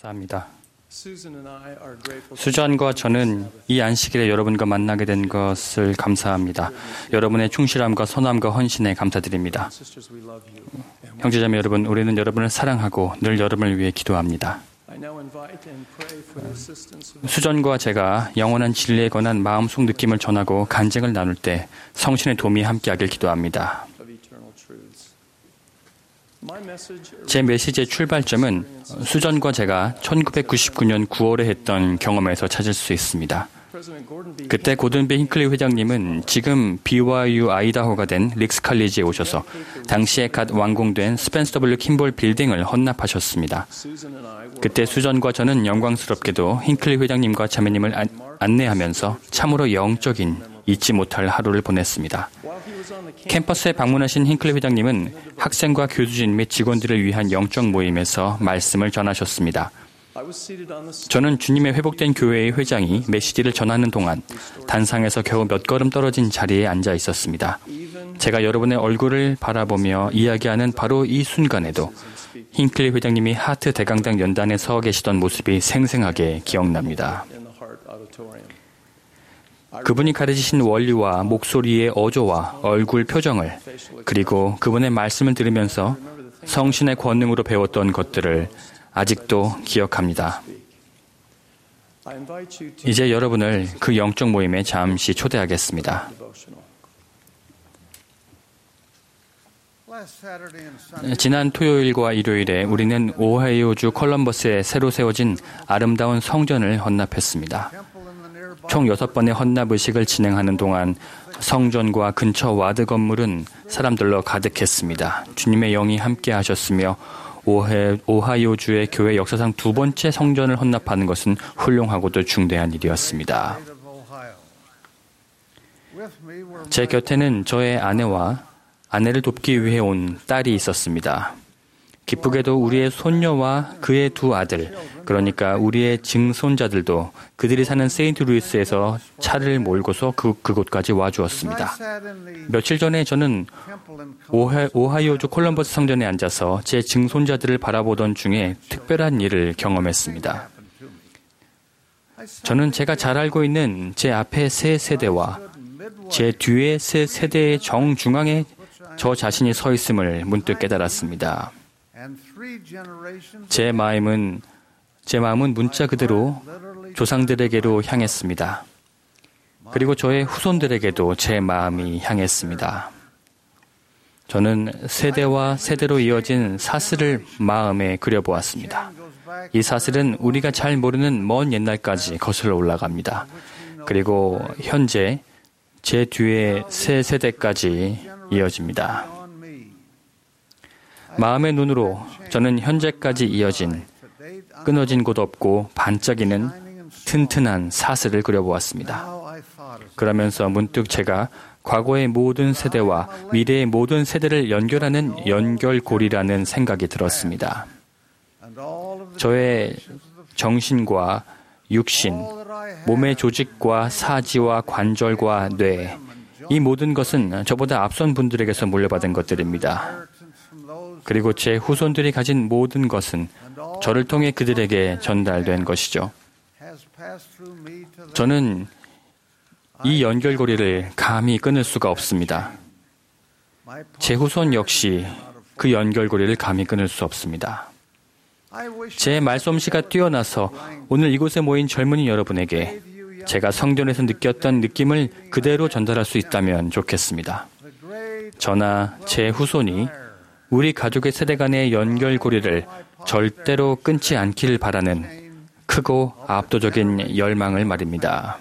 감사합니다. 수잔과 저는 이 안식일에 여러분과 만나게 된 것을 감사합니다. 여러분의 충실함과 선함과 헌신에 감사드립니다. 형제자매 여러분, 우리는 여러분을 사랑하고 늘 여러분을 위해 기도합니다. 수전과 제가 영원한 진리에 관한 마음속 느낌을 전하고 간증을 나눌 때 성신의 도움이 함께하길 기도합니다. 제 메시지의 출발점은 수전과 제가 1999년 9월에 했던 경험에서 찾을 수 있습니다. 그때 고든 B 힌클리 회장님은 지금 BYU 아이다호가 된 릭스 칼리지에 오셔서 당시에 갓 완공된 스펜서 W 킴볼 빌딩을 헌납하셨습니다. 그때 수전과 저는 영광스럽게도 힌클리 회장님과 자매님을 안내하면서 참으로 영적인 잊지 못할 하루를 보냈습니다. 캠퍼스에 방문하신 힌클리 회장님은 학생과 교수진 및 직원들을 위한 영적 모임에서 말씀을 전하셨습니다. 저는 주님의 회복된 교회의 회장이 메시지를 전하는 동안 단상에서 겨우 몇 걸음 떨어진 자리에 앉아 있었습니다. 제가 여러분의 얼굴을 바라보며 이야기하는 바로 이 순간에도 힌클리 회장님이 하트 대강당 연단에 서 계시던 모습이 생생하게 기억납니다. 그분이 가르치신 원리와 목소리의 어조와 얼굴 표정을, 그리고 그분의 말씀을 들으면서 성신의 권능으로 배웠던 것들을 아직도 기억합니다. 이제 여러분을 그 영적 모임에 잠시 초대하겠습니다. 지난 토요일과 일요일에 우리는 오하이오주 컬럼버스에 새로 세워진 아름다운 성전을 헌납했습니다. 총 6번의 헌납 의식을 진행하는 동안 성전과 근처 와드 건물은 사람들로 가득했습니다. 주님의 영이 함께 하셨으며 오하이오주의 교회 역사상 2번째 성전을 헌납하는 것은 훌륭하고도 중대한 일이었습니다. 제 곁에는 저의 아내와 아내를 돕기 위해 온 딸이 있었습니다. 기쁘게도 우리의 손녀와 그의 2 아들, 그러니까 우리의 증손자들도 그들이 사는 세인트루이스에서 차를 몰고서 그곳까지 와주었습니다. 며칠 전에 저는 오하이오주 콜럼버스 성전에 앉아서 제 증손자들을 바라보던 중에 특별한 일을 경험했습니다. 저는 제가 잘 알고 있는 제 앞에 3 세대와 제 뒤에 3 세대의 정중앙에 저 자신이 서 있음을 문득 깨달았습니다. 제 마음은 문자 그대로 조상들에게로 향했습니다. 그리고 저의 후손들에게도 제 마음이 향했습니다. 저는 세대와 세대로 이어진 사슬을 마음에 그려보았습니다. 이 사슬은 우리가 잘 모르는 먼 옛날까지 거슬러 올라갑니다. 그리고 현재 제 뒤에 3 세대까지 이어집니다. 마음의 눈으로 저는 현재까지 이어진 끊어진 곳 없고 반짝이는 튼튼한 사슬을 그려보았습니다. 그러면서 문득 제가 과거의 모든 세대와 미래의 모든 세대를 연결하는 연결고리라는 생각이 들었습니다. 저의 정신과 육신, 몸의 조직과 사지와 관절과 뇌, 이 모든 것은 저보다 앞선 분들에게서 물려받은 것들입니다. 그리고 제 후손들이 가진 모든 것은 저를 통해 그들에게 전달된 것이죠. 저는 이 연결고리를 감히 끊을 수가 없습니다. 제 후손 역시 그 연결고리를 감히 끊을 수 없습니다. 제 말솜씨가 뛰어나서 오늘 이곳에 모인 젊은이 여러분에게 제가 성전에서 느꼈던 느낌을 그대로 전달할 수 있다면 좋겠습니다. 저나 제 후손이 우리 가족의 세대 간의 연결고리를 절대로 끊지 않기를 바라는 크고 압도적인 열망을 말입니다.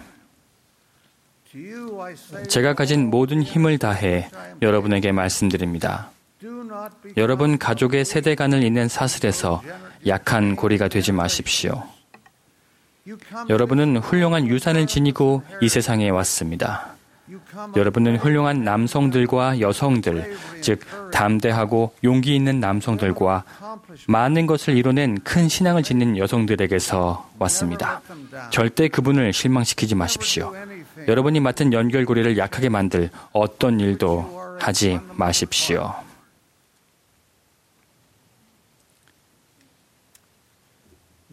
제가 가진 모든 힘을 다해 여러분에게 말씀드립니다. 여러분 가족의 세대 간을 잇는 사슬에서 약한 고리가 되지 마십시오. 여러분은 훌륭한 유산을 지니고 이 세상에 왔습니다. 여러분은 훌륭한 남성들과 여성들, 즉 담대하고 용기 있는 남성들과 많은 것을 이뤄낸 큰 신앙을 지닌 여성들에게서 왔습니다. 절대 그분을 실망시키지 마십시오. 여러분이 맡은 연결고리를 약하게 만들 어떤 일도 하지 마십시오.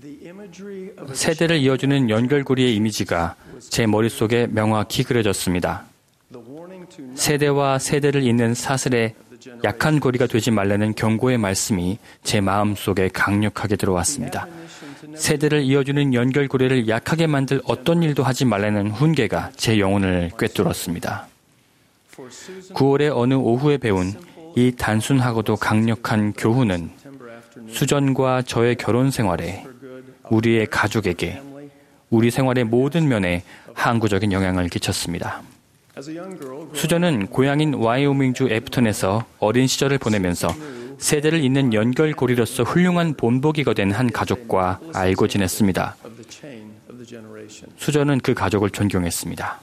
세대를 이어주는 연결고리의 이미지가 제 머릿속에 명확히 그려졌습니다. 세대와 세대를 잇는 사슬에 약한 고리가 되지 말라는 경고의 말씀이 제 마음속에 강력하게 들어왔습니다. 세대를 이어주는 연결고리를 약하게 만들 어떤 일도 하지 말라는 훈계가 제 영혼을 꿰뚫었습니다. 9월의 어느 오후에 배운 이 단순하고도 강력한 교훈은 수전과 저의 결혼 생활에, 우리의 가족에게, 우리 생활의 모든 면에 항구적인 영향을 끼쳤습니다. 수전은 고향인 와이오밍주 애프턴에서 어린 시절을 보내면서 세대를 잇는 연결고리로서 훌륭한 본보기가 된 한 가족과 알고 지냈습니다. 수전은 그 가족을 존경했습니다.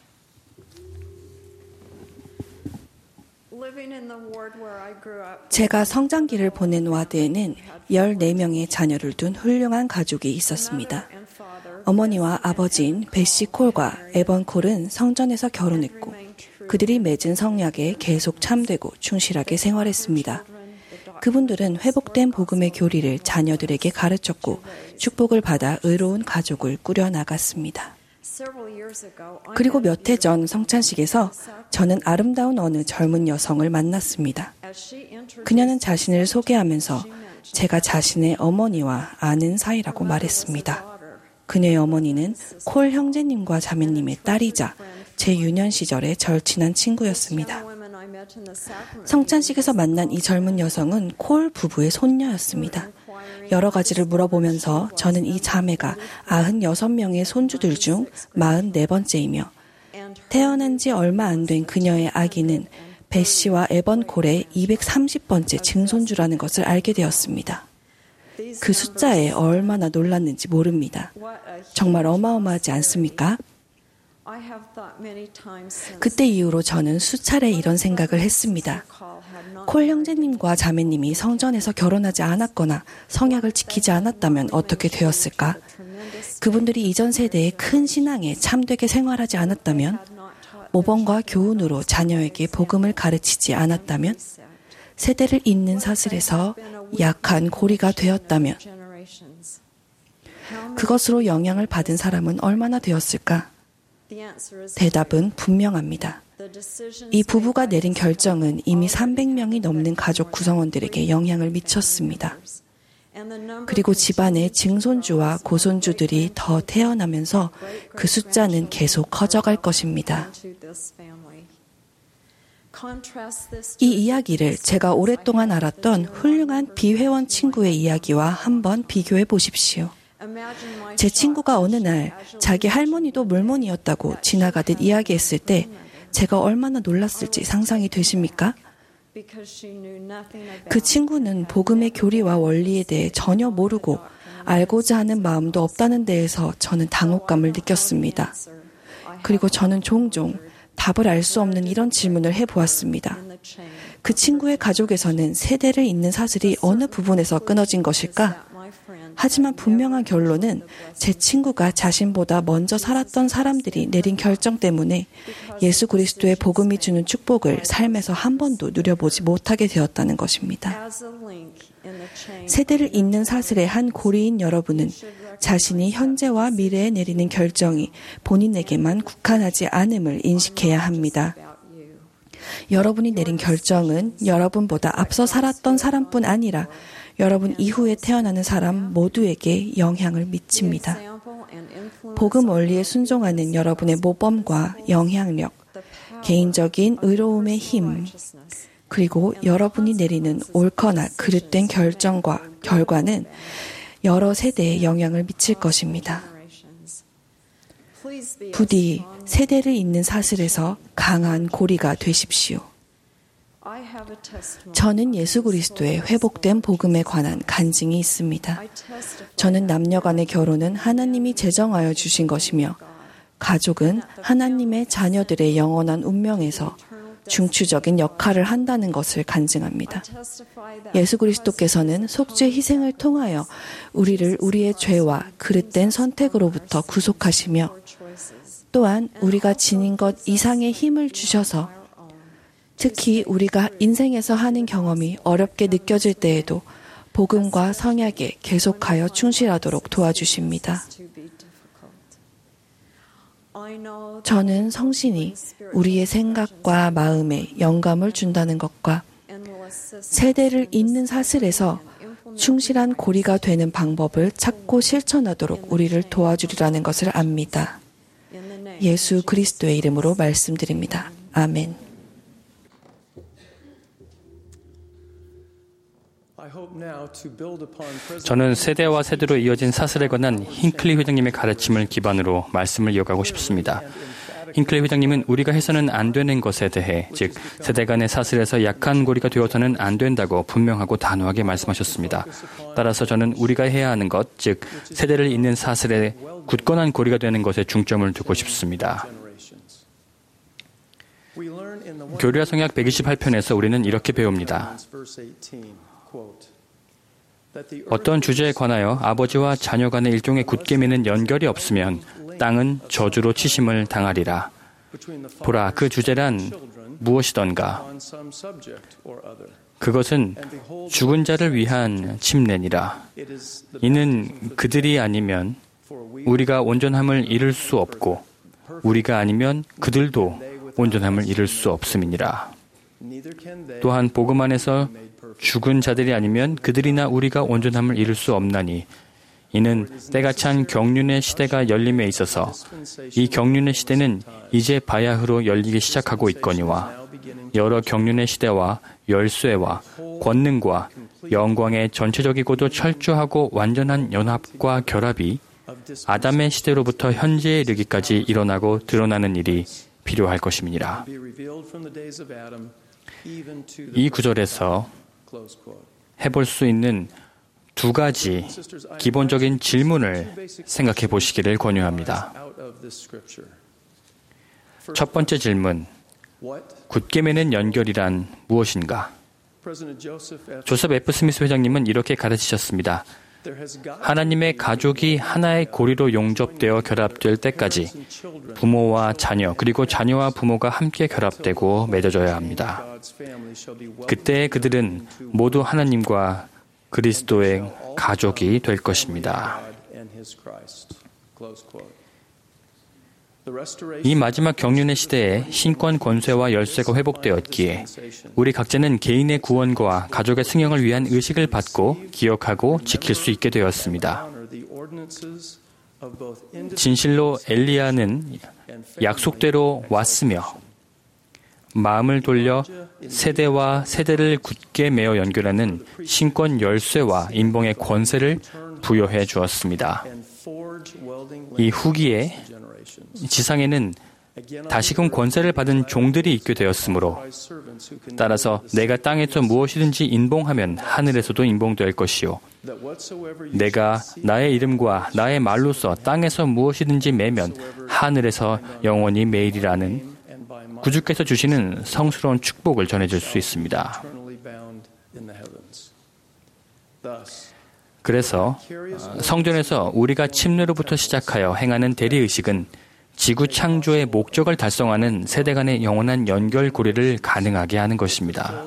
제가 성장기를 보낸 와드에는 14명의 자녀를 둔 훌륭한 가족이 있었습니다. 어머니와 아버지인 베시 콜과 에번 콜은 성전에서 결혼했고 그들이 맺은 성약에 계속 참되고 충실하게 생활했습니다. 그분들은 회복된 복음의 교리를 자녀들에게 가르쳤고 축복을 받아 의로운 가족을 꾸려나갔습니다. 그리고 몇 해 전 성찬식에서 저는 아름다운 어느 젊은 여성을 만났습니다. 그녀는 자신을 소개하면서 제가 자신의 어머니와 아는 사이라고 말했습니다. 그녀의 어머니는 콜 형제님과 자매님의 딸이자 제 유년 시절의 절친한 친구였습니다. 성찬식에서 만난 이 젊은 여성은 콜 부부의 손녀였습니다. 여러 가지를 물어보면서 저는 이 자매가 96명의 손주들 중 44번째이며 태어난 지 얼마 안 된 그녀의 아기는 베시와 에번 콜의 230번째 증손주라는 것을 알게 되었습니다. 그 숫자에 얼마나 놀랐는지 모릅니다. 정말 어마어마하지 않습니까? 그때 이후로 저는 수차례 이런 생각을 했습니다. 콜 형제님과 자매님이 성전에서 결혼하지 않았거나 성약을 지키지 않았다면 어떻게 되었을까? 그분들이 이전 세대의 큰 신앙에 참되게 생활하지 않았다면? 모범과 교훈으로 자녀에게 복음을 가르치지 않았다면? 세대를 잇는 사슬에서 약한 고리가 되었다면? 그것으로 영향을 받은 사람은 얼마나 되었을까? 대답은 분명합니다. 이 부부가 내린 결정은 이미 300명이 넘는 가족 구성원들에게 영향을 미쳤습니다. 그리고 집안의 증손주와 고손주들이 더 태어나면서 그 숫자는 계속 커져갈 것입니다. 이 이야기를 제가 오랫동안 알았던 훌륭한 비회원 친구의 이야기와 한번 비교해 보십시오. 제 친구가 어느 날 자기 할머니도 몰몬이었다고 지나가듯 이야기했을 때 제가 얼마나 놀랐을지 상상이 되십니까? 그 친구는 복음의 교리와 원리에 대해 전혀 모르고 알고자 하는 마음도 없다는 데에서 저는 당혹감을 느꼈습니다. 그리고 저는 종종 답을 알 수 없는 이런 질문을 해보았습니다. 그 친구의 가족에서는 세대를 잇는 사슬이 어느 부분에서 끊어진 것일까? 하지만 분명한 결론은 제 친구가 자신보다 먼저 살았던 사람들이 내린 결정 때문에 예수 그리스도의 복음이 주는 축복을 삶에서 한 번도 누려보지 못하게 되었다는 것입니다. 세대를 잇는 사슬의 한 고리인 여러분은 자신이 현재와 미래에 내리는 결정이 본인에게만 국한하지 않음을 인식해야 합니다. 여러분이 내린 결정은 여러분보다 앞서 살았던 사람뿐 아니라 여러분 이후에 태어나는 사람 모두에게 영향을 미칩니다. 복음 원리에 순종하는 여러분의 모범과 영향력, 개인적인 의로움의 힘, 그리고 여러분이 내리는 옳거나 그릇된 결정과 결과는 여러 세대에 영향을 미칠 것입니다. 부디 세대를 잇는 사슬에서 강한 고리가 되십시오. 저는 예수 그리스도의 회복된 복음에 관한 간증이 있습니다. 저는 남녀 간의 결혼은 하나님이 제정하여 주신 것이며 가족은 하나님의 자녀들의 영원한 운명에서 중추적인 역할을 한다는 것을 간증합니다. 예수 그리스도께서는 속죄 희생을 통하여 우리를 우리의 죄와 그릇된 선택으로부터 구속하시며 또한 우리가 지닌 것 이상의 힘을 주셔서 특히 우리가 인생에서 하는 경험이 어렵게 느껴질 때에도 복음과 성약에 계속하여 충실하도록 도와주십니다. 저는 성신이 우리의 생각과 마음에 영감을 준다는 것과 세대를 잇는 사슬에서 충실한 고리가 되는 방법을 찾고 실천하도록 우리를 도와주리라는 것을 압니다. 예수 그리스도의 이름으로 말씀드립니다. 아멘. 저는 세대와 세대로 이어진 사슬에 관한 힌클리 회장님의 가르침을 기반으로 말씀을 이어가고 싶습니다. 힌클리 회장님은 우리가 해서는 안 되는 것에 대해, 즉 세대 간의 사슬에서 약한 고리가 되어서는 안 된다고 분명하고 단호하게 말씀하셨습니다. 따라서 저는 우리가 해야 하는 것, 즉 세대를 잇는 사슬에 굳건한 고리가 되는 것에 중점을 두고 싶습니다. 교리와 성약 128편에서 우리는 이렇게 배웁니다. 어떤 주제에 관하여 아버지와 자녀 간의 일종의 굳게 매는 연결이 없으면 땅은 저주로 치심을 당하리라. 보라, 그 주제란 무엇이던가. 그것은 죽은 자를 위한 침례니라. 이는 그들이 아니면 우리가 온전함을 이룰 수 없고 우리가 아니면 그들도 온전함을 이룰 수 없음이니라. 또한 복음 안에서 죽은 자들이 아니면 그들이나 우리가 온전함을 이룰 수 없나니 이는 때가 찬 경륜의 시대가 열림에 있어서 이 경륜의 시대는 이제 바야흐로 열리기 시작하고 있거니와 여러 경륜의 시대와 열쇠와 권능과 영광의 전체적이고도 철저하고 완전한 연합과 결합이 아담의 시대로부터 현재에 이르기까지 일어나고 드러나는 일이 필요할 것임이니라. 이 구절에서 해볼 수 있는 두 가지 기본적인 질문을 생각해 보시기를 권유합니다. 첫 번째 질문, 굳게 매는 연결이란 무엇인가? 조셉 F. 스미스 회장님은 이렇게 가르치셨습니다. 하나님의 가족이 하나의 고리로 용접되어 결합될 때까지 부모와 자녀, 그리고 자녀와 부모가 함께 결합되고 맺어져야 합니다. 그때 그들은 모두 하나님과 그리스도의 가족이 될 것입니다. 이 마지막 경륜의 시대에 신권 권세와 열쇠가 회복되었기에 우리 각자는 개인의 구원과 가족의 승영을 위한 의식을 받고 기억하고 지킬 수 있게 되었습니다. 진실로 엘리야는 약속대로 왔으며 마음을 돌려 세대와 세대를 굳게 매어 연결하는 신권 열쇠와 인봉의 권세를 부여해 주었습니다. 이 후기에 지상에는 다시금 권세를 받은 종들이 있게 되었으므로 따라서 내가 땅에서 무엇이든지 인봉하면 하늘에서도 인봉될 것이요 내가 나의 이름과 나의 말로서 땅에서 무엇이든지 매면 하늘에서 영원히 매이리라는 구주께서 주시는 성스러운 축복을 전해줄 수 있습니다. 그래서 성전에서 우리가 침례로부터 시작하여 행하는 대리의식은 지구 창조의 목적을 달성하는 세대 간의 영원한 연결고리를 가능하게 하는 것입니다.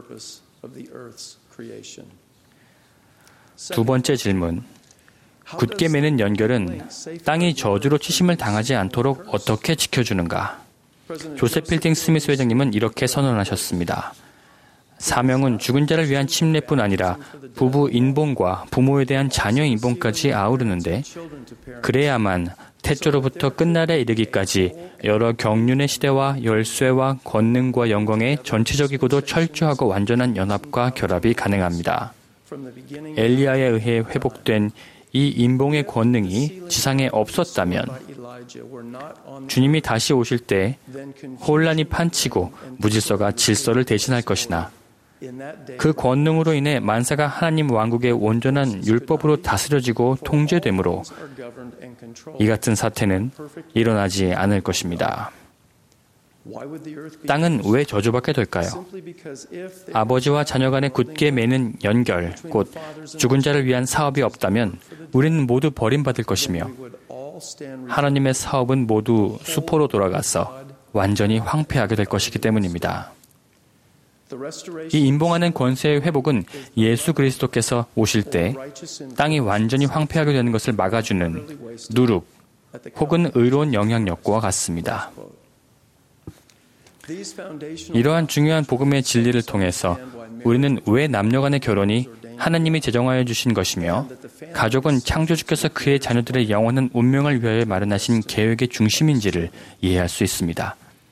두 번째 질문, 굳게 매는 연결은 땅이 저주로 치심을 당하지 않도록 어떻게 지켜주는가? 조셉 필딩 스미스 회장님은 이렇게 선언하셨습니다. 사명은 죽은 자를 위한 침례뿐 아니라 부부 인봉과 부모에 대한 자녀 인봉까지 아우르는데 그래야만 태초로부터 끝날에 이르기까지 여러 경륜의 시대와 열쇠와 권능과 영광의 전체적이고도 철저하고 완전한 연합과 결합이 가능합니다. 엘리야에 의해 회복된 이 인봉의 권능이 지상에 없었다면 주님이 다시 오실 때 혼란이 판치고 무질서가 질서를 대신할 것이나 그 권능으로 인해 만사가 하나님 왕국의 온전한 율법으로 다스려지고 통제되므로 이 같은 사태는 일어나지 않을 것입니다. 땅은 왜 저주받게 될까요? 아버지와 자녀 간의 굳게 매는 연결, 곧 죽은 자를 위한 사업이 없다면 우리는 모두 버림받을 것이며 하나님의 사업은 모두 수포로 돌아가서 완전히 황폐하게 될 것이기 때문입니다. 이 임봉하는 권세의 회복은 예수 그리스도께서 오실 때 땅이 완전히 황폐하게 되는 것을 막아주는 누룩 혹은 의로운 영향력과 같습니다. 이러한 중요한 복음의 진리를 통해서 우리는 왜 남녀 간의 결혼이 하나님이 제정하여 주신 것이며 가족은 창조주께서 그의 자녀들의 영원한 운명을 위하여 마련하신 계획의 중심인지를 이해할 수 있습니다.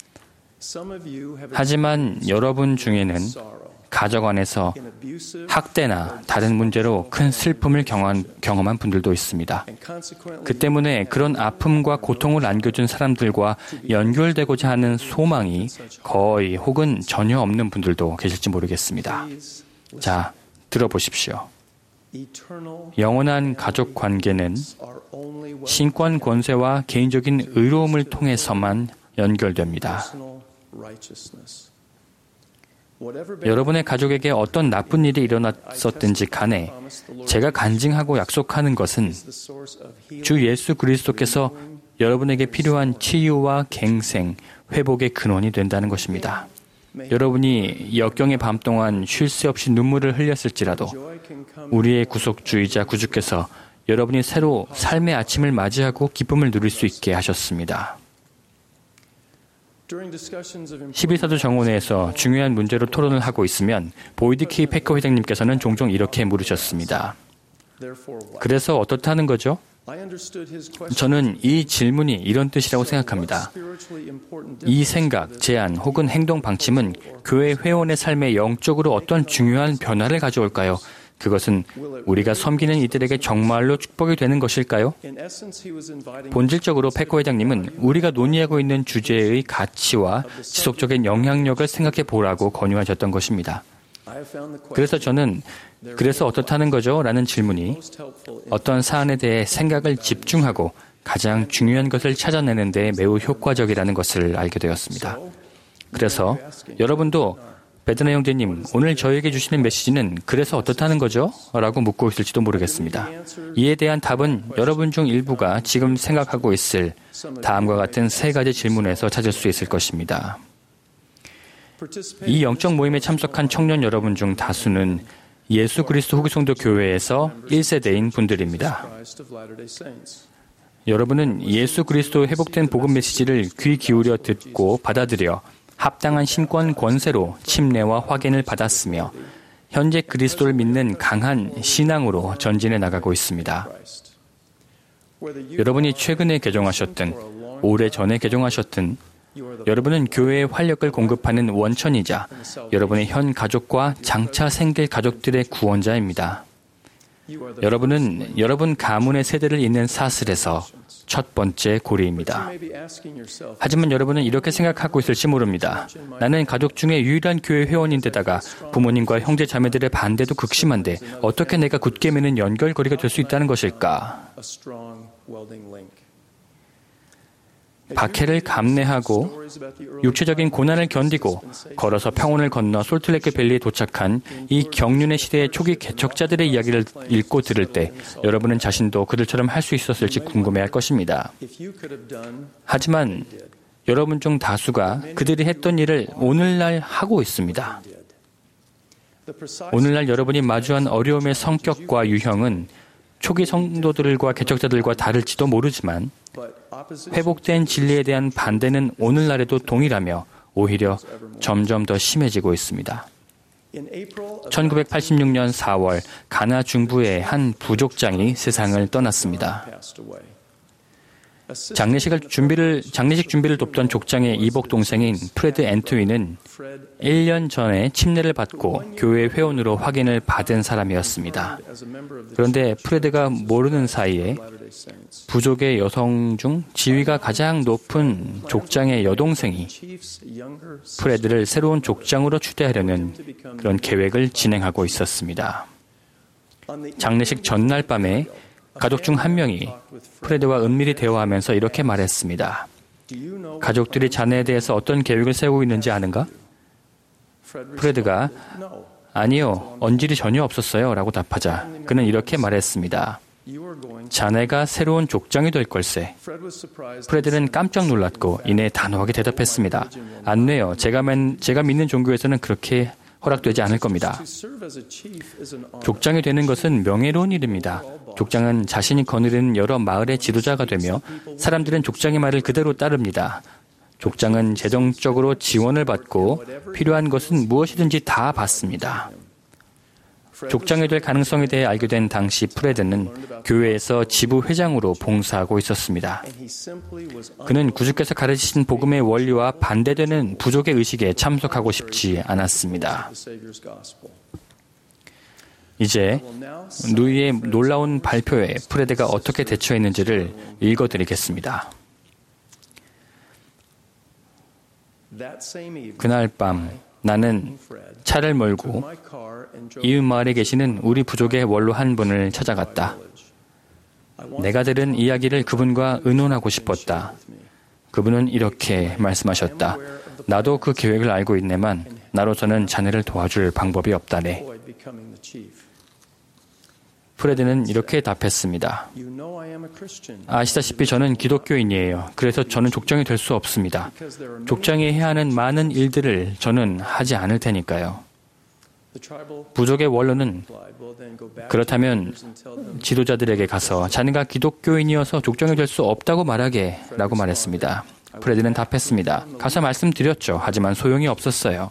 하지만 여러분 중에는 가족 안에서 학대나 다른 문제로 큰 슬픔을 경험한 분들도 있습니다. 그 때문에 그런 아픔과 고통을 안겨준 사람들과 연결되고자 하는 소망이 거의 혹은 전혀 없는 분들도 계실지 모르겠습니다. 자, 들어보십시오. 영원한 가족 관계는 신권 권세와 개인적인 의로움을 통해서만 연결됩니다. 여러분의 가족에게 어떤 나쁜 일이 일어났었든지 간에 제가 간증하고 약속하는 것은 주 예수 그리스도께서 여러분에게 필요한 치유와 갱생, 회복의 근원이 된다는 것입니다. 여러분이 역경의 밤 동안 쉴 새 없이 눈물을 흘렸을지라도 우리의 구속주이자 구주께서 여러분이 새로 삶의 아침을 맞이하고 기쁨을 누릴 수 있게 하셨습니다. 12사도 정원회에서 중요한 문제로 토론을 하고 있으면 보이드 K 패커 회장님께서는 종종 이렇게 물으셨습니다. 그래서 어떻다는 거죠? 저는 이 질문이 이런 뜻이라고 생각합니다. 이 생각, 제안 혹은 행동 방침은 교회 회원의 삶에 영적으로 어떤 중요한 변화를 가져올까요? 그것은 우리가 섬기는 이들에게 정말로 축복이 되는 것일까요? 본질적으로 패커 회장님은 우리가 논의하고 있는 주제의 가치와 지속적인 영향력을 생각해 보라고 권유하셨던 것입니다. 그래서 저는 그래서 어떻다는 거죠? 라는 질문이 어떤 사안에 대해 생각을 집중하고 가장 중요한 것을 찾아내는 데 매우 효과적이라는 것을 알게 되었습니다. 그래서 여러분도 베드나 형제님, 오늘 저에게 주시는 메시지는 그래서 어떻다는 거죠? 라고 묻고 있을지도 모르겠습니다. 이에 대한 답은 여러분 중 일부가 지금 생각하고 있을 다음과 같은 세 가지 질문에서 찾을 수 있을 것입니다. 이 영적 모임에 참석한 청년 여러분 중 다수는 예수 그리스도 후기성도 교회에서 1세대인 분들입니다. 여러분은 예수 그리스도 회복된 복음 메시지를 귀 기울여 듣고 받아들여 합당한 신권 권세로 침례와 확인을 받았으며 현재 그리스도를 믿는 강한 신앙으로 전진해 나가고 있습니다. 여러분이 최근에 개종하셨든 오래전에 개종하셨든 여러분은 교회의 활력을 공급하는 원천이자 여러분의 현 가족과 장차 생길 가족들의 구원자입니다. 여러분은 여러분 가문의 세대를 잇는 사슬에서 첫 번째 고리입니다. 하지만 여러분은 이렇게 생각하고 있을지 모릅니다. 나는 가족 중에 유일한 교회 회원인데다가 부모님과 형제 자매들의 반대도 극심한데 어떻게 내가 굳게 매는 연결고리가 될 수 있다는 것일까? 박해를 감내하고 육체적인 고난을 견디고 걸어서 평원을 건너 솔트레이크 밸리에 도착한 이 경륜의 시대의 초기 개척자들의 이야기를 읽고 들을 때 여러분은 자신도 그들처럼 할 수 있었을지 궁금해할 것입니다. 하지만 여러분 중 다수가 그들이 했던 일을 오늘날 하고 있습니다. 오늘날 여러분이 마주한 어려움의 성격과 유형은 초기 성도들과 개척자들과 다를지도 모르지만 회복된 진리에 대한 반대는 오늘날에도 동일하며 오히려 점점 더 심해지고 있습니다. 1986년 4월 가나 중부의 한 부족장이 세상을 떠났습니다. 장례식 준비를 돕던 족장의 이복 동생인 프레드 앤트윈은 1년 전에 침례를 받고 교회 회원으로 확인을 받은 사람이었습니다. 그런데 프레드가 모르는 사이에 부족의 여성 중 지위가 가장 높은 족장의 여동생이 프레드를 새로운 족장으로 추대하려는 그런 계획을 진행하고 있었습니다. 장례식 전날 밤에 가족 중 한 명이 프레드와 은밀히 대화하면서 이렇게 말했습니다. 가족들이 자네에 대해서 어떤 계획을 세우고 있는지 아는가? 프레드가 아니요, 언질이 전혀 없었어요 라고 답하자 그는 이렇게 말했습니다. 자네가 새로운 족장이 될 걸세. 프레드는 깜짝 놀랐고 이내 단호하게 대답했습니다. 안돼요. 제가 믿는 종교에서는 그렇게 허락되지 않을 겁니다. 족장이 되는 것은 명예로운 일입니다. 족장은 자신이 거느리는 여러 마을의 지도자가 되며 사람들은 족장의 말을 그대로 따릅니다. 족장은 재정적으로 지원을 받고 필요한 것은 무엇이든지 다 받습니다. 족장이 될 가능성에 대해 알게 된 당시 프레드는 교회에서 지부 회장으로 봉사하고 있었습니다. 그는 구주께서 가르치신 복음의 원리와 반대되는 부족의 의식에 참석하고 싶지 않았습니다. 이제 누이의 놀라운 발표에 프레드가 어떻게 대처했는지를 읽어드리겠습니다. 그날 밤 나는 차를 몰고 이웃 마을에 계시는 우리 부족의 원로 한 분을 찾아갔다. 내가 들은 이야기를 그분과 의논하고 싶었다. 그분은 이렇게 말씀하셨다. 나도 그 계획을 알고 있네만 나로서는 자네를 도와줄 방법이 없다네. 프레드는 이렇게 답했습니다. 아시다시피 저는 기독교인이에요. 그래서 저는 족장이 될 수 없습니다. 족장이 해야 하는 많은 일들을 저는 하지 않을 테니까요. 부족의 원로는 그렇다면 지도자들에게 가서 자네가 기독교인이어서 족장이 될 수 없다고 말하게 라고 말했습니다. 프레드는 답했습니다. 가서 말씀드렸죠. 하지만 소용이 없었어요.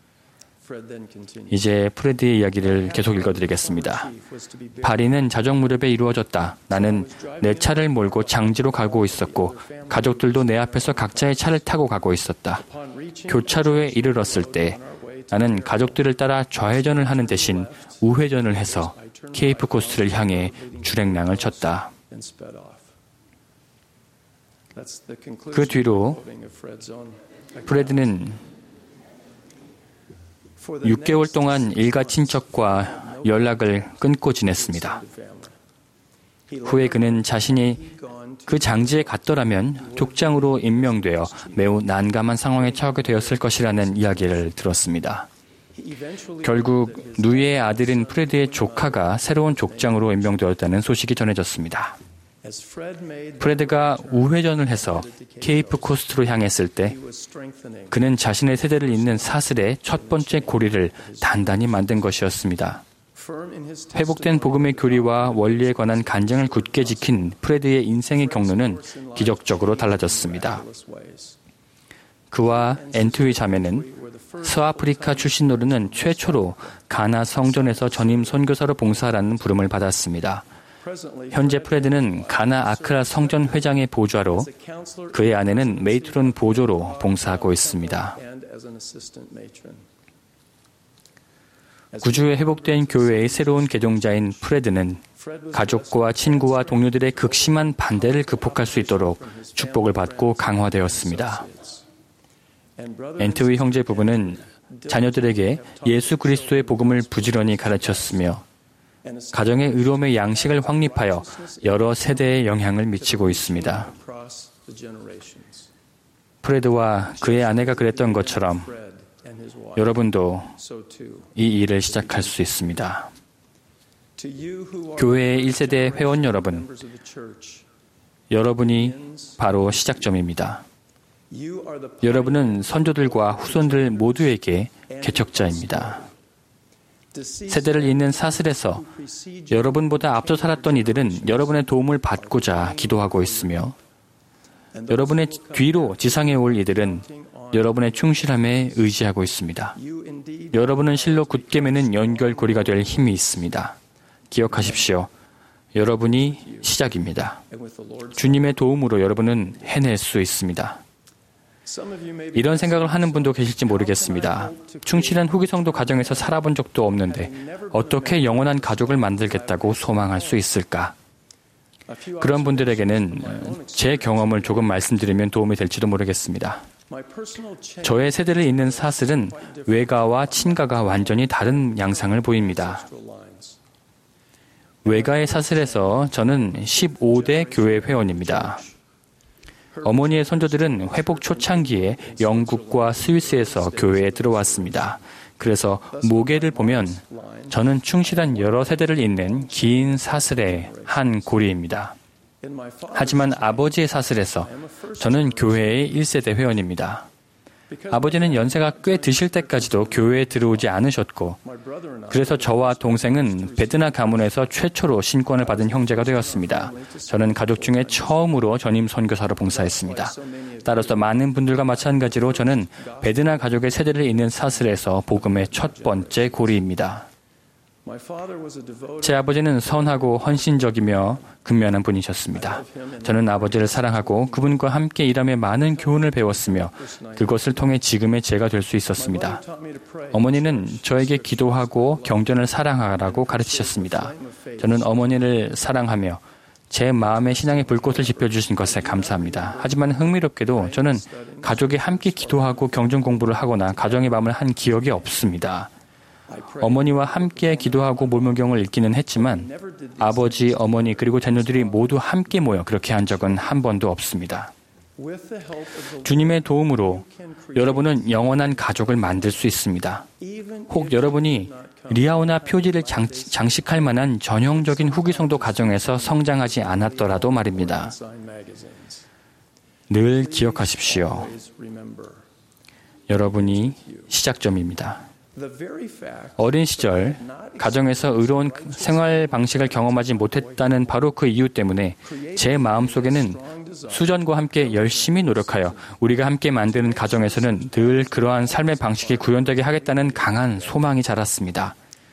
이제 프레드의 이야기를 계속 읽어드리겠습니다. 발인은 자정 무렵에 이루어졌다. 나는 내 차를 몰고 장지로 가고 있었고 가족들도 내 앞에서 각자의 차를 타고 가고 있었다. 교차로에 이르렀을 때 나는 가족들을 따라 좌회전을 하는 대신 우회전을 해서 케이프 코스트를 향해 주랭랑을 쳤다. 그 뒤로 프레드는 6개월 동안 일가 친척과 연락을 끊고 지냈습니다. 후에 그는 자신이 그 장지에 갔더라면 족장으로 임명되어 매우 난감한 상황에 처하게 되었을 것이라는 이야기를 들었습니다. 결국 누이의 아들인 프레드의 조카가 새로운 족장으로 임명되었다는 소식이 전해졌습니다. 프레드가 우회전을 해서 케이프 코스트로 향했을 때 그는 자신의 세대를 잇는 사슬의 첫 번째 고리를 단단히 만든 것이었습니다. 회복된 복음의 교리와 원리에 관한 간증을 굳게 지킨 프레드의 인생의 경로는 기적적으로 달라졌습니다. 그와 앤투의 자매는 서아프리카 출신으로는 최초로 가나 성전에서 전임 선교사로 봉사하라는 부름을 받았습니다. 현재 프레드는 가나 아크라 성전 회장의 보좌로 그의 아내는 메이트론 보조로 봉사하고 있습니다. 구주에 회복된 교회의 새로운 개종자인 프레드는 가족과 친구와 동료들의 극심한 반대를 극복할 수 있도록 축복을 받고 강화되었습니다. 앤트의 형제 부부는 자녀들에게 예수 그리스도의 복음을 부지런히 가르쳤으며 가정의 의로움의 양식을 확립하여 여러 세대에 영향을 미치고 있습니다. 프레드와 그의 아내가 그랬던 것처럼 여러분도 이 일을 시작할 수 있습니다. 교회의 1세대 회원 여러분, 여러분이 바로 시작점입니다. 여러분은 선조들과 후손들 모두에게 개척자입니다. 세대를 잇는 사슬에서 여러분보다 앞서 살았던 이들은 여러분의 도움을 받고자 기도하고 있으며 여러분의 뒤로 지상에 올 이들은 여러분의 충실함에 의지하고 있습니다. 여러분은 실로 굳게 매는 연결고리가 될 힘이 있습니다. 기억하십시오. 여러분이 시작입니다. 주님의 도움으로 여러분은 해낼 수 있습니다. 이런 생각을 하는 분도 계실지 모르겠습니다. 충실한 후기성도 가정에서 살아본 적도 없는데 어떻게 영원한 가족을 만들겠다고 소망할 수 있을까? 그런 분들에게는 제 경험을 조금 말씀드리면 도움이 될지도 모르겠습니다. 저의 세대를 잇는 사슬은 외가와 친가가 완전히 다른 양상을 보입니다. 외가의 사슬에서 저는 15대 교회 회원입니다. 어머니의 선조들은 회복 초창기에 영국과 스위스에서 교회에 들어왔습니다. 그래서 모계를 보면 저는 충실한 여러 세대를 잇는 긴 사슬의 한 고리입니다. 하지만 아버지의 사슬에서 저는 교회의 1세대 회원입니다. 아버지는 연세가 꽤 드실 때까지도 교회에 들어오지 않으셨고, 그래서 저와 동생은 베드나 가문에서 최초로 신권을 받은 형제가 되었습니다. 저는 가족 중에 처음으로 전임 선교사로 봉사했습니다. 따라서 많은 분들과 마찬가지로 저는 베드나 가족의 세대를 잇는 사슬에서 복음의 첫 번째 고리입니다. 제 아버지는 선하고 헌신적이며 근면한 분이셨습니다. 저는 아버지를 사랑하고 그분과 함께 일하며 많은 교훈을 배웠으며 그것을 통해 지금의 제가 될 수 있었습니다. 어머니는 저에게 기도하고 경전을 사랑하라고 가르치셨습니다. 저는 어머니를 사랑하며 제 마음의 신앙의 불꽃을 지펴주신 것에 감사합니다. 하지만 흥미롭게도 저는 가족이 함께 기도하고 경전 공부를 하거나 가정의 마음을 한 기억이 없습니다. 어머니와 함께 기도하고 몰모경을 읽기는 했지만 아버지, 어머니 그리고 자녀들이 모두 함께 모여 그렇게 한 적은 한 번도 없습니다. 주님의 도움으로 여러분은 영원한 가족을 만들 수 있습니다. 혹 여러분이 리아오나 표지를 장식할 만한 전형적인 후기성도 가정에서 성장하지 않았더라도 말입니다. 늘 기억하십시오. 여러분이 시작점입니다. 어린 시절 가정에서 의로운 생활 방식을 경험하지 못했다는 바로 그 이유 때문에 제 마음속에는 수전과 함께 열심히 노력하여 우리가 함께 만드는 가정에서는 늘 그러한 삶의 방식이 구현되게 하겠다는 강한 소망이 자랐습니다.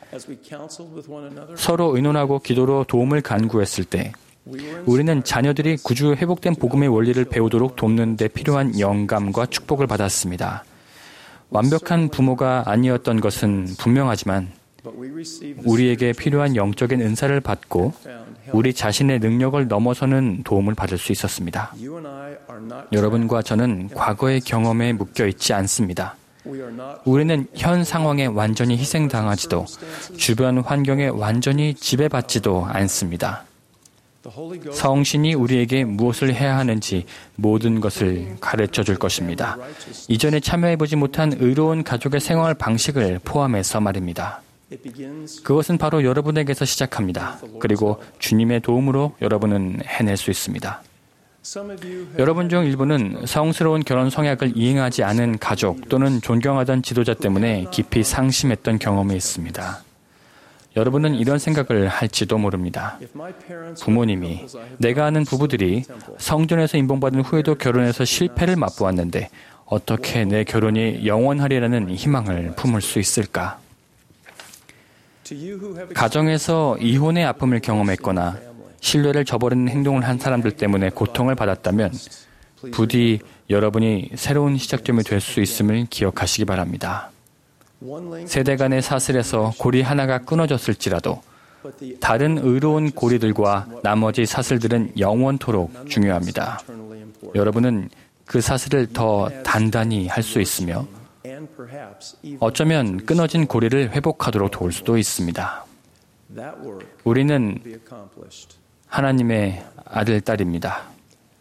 서로 의논하고 기도로 도움을 간구했을 때 우리는 자녀들이 구주 회복된 복음의 원리를 배우도록 돕는 데 필요한 영감과 축복을 받았습니다. 완벽한 부모가 아니었던 것은 분명하지만 우리에게 필요한 영적인 은사를 받고 우리 자신의 능력을 넘어서는 도움을 받을 수 있었습니다. 여러분과 저는 과거의 경험에 묶여 있지 않습니다. 우리는 현 상황에 완전히 희생당하지도 주변 환경에 완전히 지배받지도 않습니다. 성신이 우리에게 무엇을 해야 하는지 모든 것을 가르쳐 줄 것입니다. 이전에 참여해보지 못한 의로운 가족의 생활 방식을 포함해서 말입니다. 그것은 바로 여러분에게서 시작합니다. 그리고 주님의 도움으로 여러분은 해낼 수 있습니다. 여러분 중 일부는 성스러운 결혼 성약을 이행하지 않은 가족 또는 존경하던 지도자 때문에 깊이 상심했던 경험이 있습니다. 여러분은 이런 생각을 할지도 모릅니다. 부모님이 내가 아는 부부들이 성전에서 인봉받은 후에도 결혼해서 실패를 맛보았는데 어떻게 내 결혼이 영원하리라는 희망을 품을 수 있을까? 가정에서 이혼의 아픔을 경험했거나 신뢰를 저버리는 행동을 한 사람들 때문에 고통을 받았다면 부디 여러분이 새로운 시작점이 될 수 있음을 기억하시기 바랍니다. 세대 간의 사슬에서 고리 하나가 끊어졌을지라도 다른 의로운 고리들과 나머지 사슬들은 영원토록 중요합니다. 여러분은 그 사슬을 더 단단히 할 수 있으며 어쩌면 끊어진 고리를 회복하도록 도울 수도 있습니다. 우리는 하나님의 아들, 딸입니다.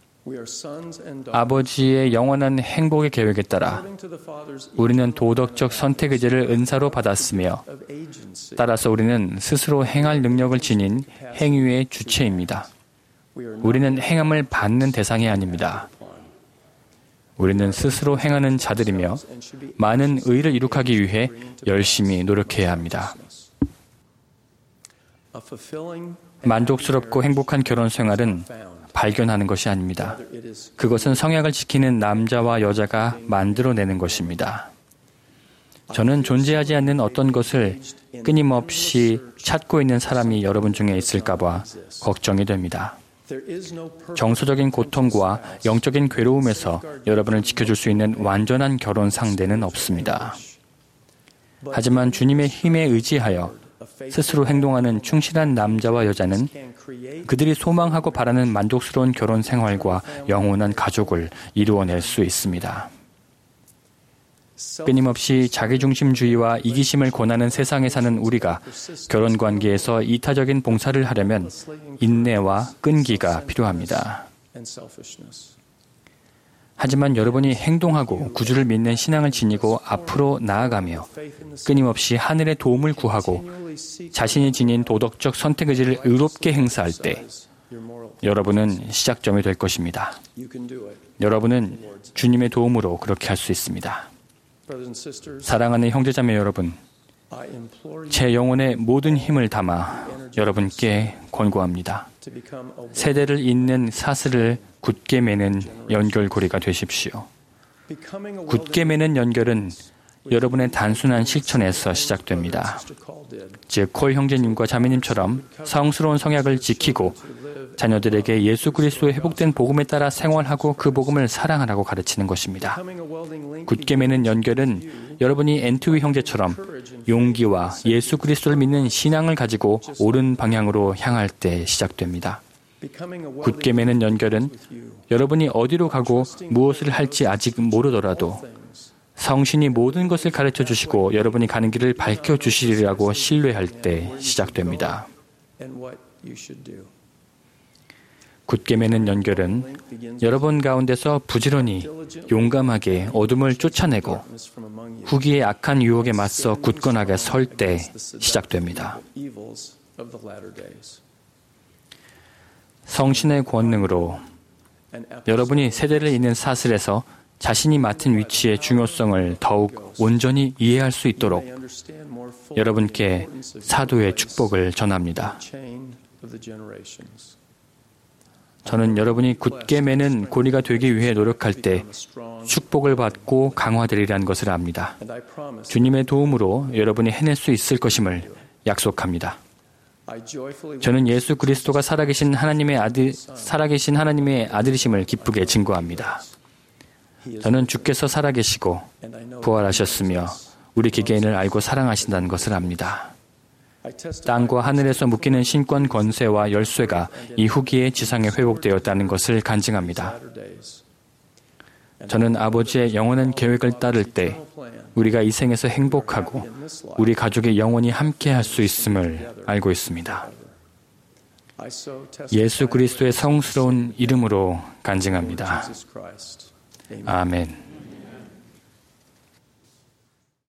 아버지의 영원한 행복의 계획에 따라 우리는 도덕적 선택 의지를 은사로 받았으며 따라서 우리는 스스로 행할 능력을 지닌 행위의 주체입니다. 우리는 행함을 받는 대상이 아닙니다. 우리는 스스로 행하는 자들이며 많은 의를 이룩하기 위해 열심히 노력해야 합니다. 만족스럽고 행복한 결혼 생활은 발견하는 것이 아닙니다. 그것은 성약을 지키는 남자와 여자가 만들어내는 것입니다. 저는 존재하지 않는 어떤 것을 끊임없이 찾고 있는 사람이 여러분 중에 있을까 봐 걱정이 됩니다. 정서적인 고통과 영적인 괴로움에서 여러분을 지켜줄 수 있는 완전한 결혼 상대는 없습니다. 하지만 주님의 힘에 의지하여 스스로 행동하는 충실한 남자와 여자는 그들이 소망하고 바라는 만족스러운 결혼 생활과 영원한 가족을 이루어낼 수 있습니다. 끊임없이 자기중심주의와 이기심을 권하는 세상에 사는 우리가 결혼 관계에서 이타적인 봉사를 하려면 인내와 끈기가 필요합니다. 하지만 여러분이 행동하고 구주를 믿는 신앙을 지니고 앞으로 나아가며 끊임없이 하늘의 도움을 구하고 자신이 지닌 도덕적 선택 의지를 의롭게 행사할 때 여러분은 시작점이 될 것입니다. 여러분은 주님의 도움으로 그렇게 할 수 있습니다. 사랑하는 형제자매 여러분, 제 영혼의 모든 힘을 담아 여러분께 권고합니다. 세대를 잇는 사슬을 굳게 매는 연결고리가 되십시오. 굳게 매는 연결은 여러분의 단순한 실천에서 시작됩니다. 즉, 콜 형제님과 자매님처럼 성스러운 성약을 지키고 자녀들에게 예수 그리스도의 회복된 복음에 따라 생활하고 그 복음을 사랑하라고 가르치는 것입니다. 굳게 매는 연결은 여러분이 엔트위 형제처럼 용기와 예수 그리스도를 믿는 신앙을 가지고 옳은 방향으로 향할 때 시작됩니다. 굳게 매는 연결은 여러분이 어디로 가고 무엇을 할지 아직 모르더라도 성신이 모든 것을 가르쳐 주시고 여러분이 가는 길을 밝혀 주시리라고 신뢰할 때 시작됩니다. 굳게 매는 연결은 여러분 가운데서 부지런히 용감하게 어둠을 쫓아내고 후기의 악한 유혹에 맞서 굳건하게 설 때 시작됩니다. 성신의 권능으로 여러분이 세대를 잇는 사슬에서 자신이 맡은 위치의 중요성을 더욱 온전히 이해할 수 있도록 여러분께 사도의 축복을 전합니다. 저는 여러분이 굳게 매는 고리가 되기 위해 노력할 때 축복을 받고 강화되리라는 것을 압니다. 주님의 도움으로 여러분이 해낼 수 있을 것임을 약속합니다. 저는 예수 그리스도가 살아계신 하나님의 아들이심을 기쁘게 증거합니다. 저는 주께서 살아계시고 부활하셨으며 우리 개개인을 알고 사랑하신다는 것을 압니다. 땅과 하늘에서 묶이는 신권 권세와 열쇠가 이 후기의 지상에 회복되었다는 것을 간증합니다. 저는 아버지의 영원한 계획을 따를 때 우리가 이 생에서 행복하고 우리 가족이 영원히 함께할 수 있음을 알고 있습니다. 예수 그리스도의 성스러운 이름으로 간증합니다. 아멘.